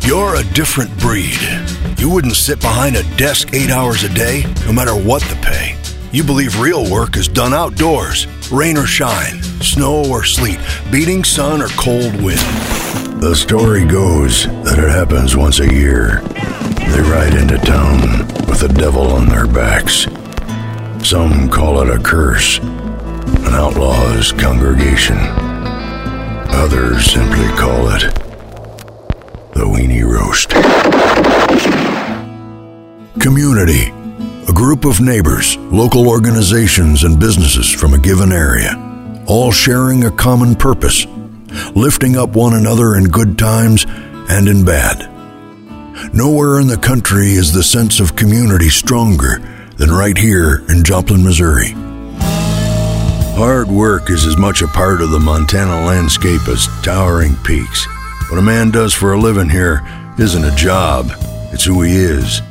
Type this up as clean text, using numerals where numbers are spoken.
You're a different breed. You wouldn't sit behind a desk 8 hours a day, no matter what the pay. You believe real work is done outdoors, rain or shine, snow or sleet, beating sun or cold wind. The story goes that it happens once a year. They ride into town with the devil on their backs. Some call it a curse, an outlaw's congregation. Others simply call it the Weenie Roast. Community. A group of neighbors, local organizations, and businesses from a given area, all sharing a common purpose, lifting up one another in good times and in bad. Nowhere in the country is the sense of community stronger than right here in Joplin, Missouri. Hard work is as much a part of the Montana landscape as towering peaks. What a man does for a living here isn't a job, it's who he is.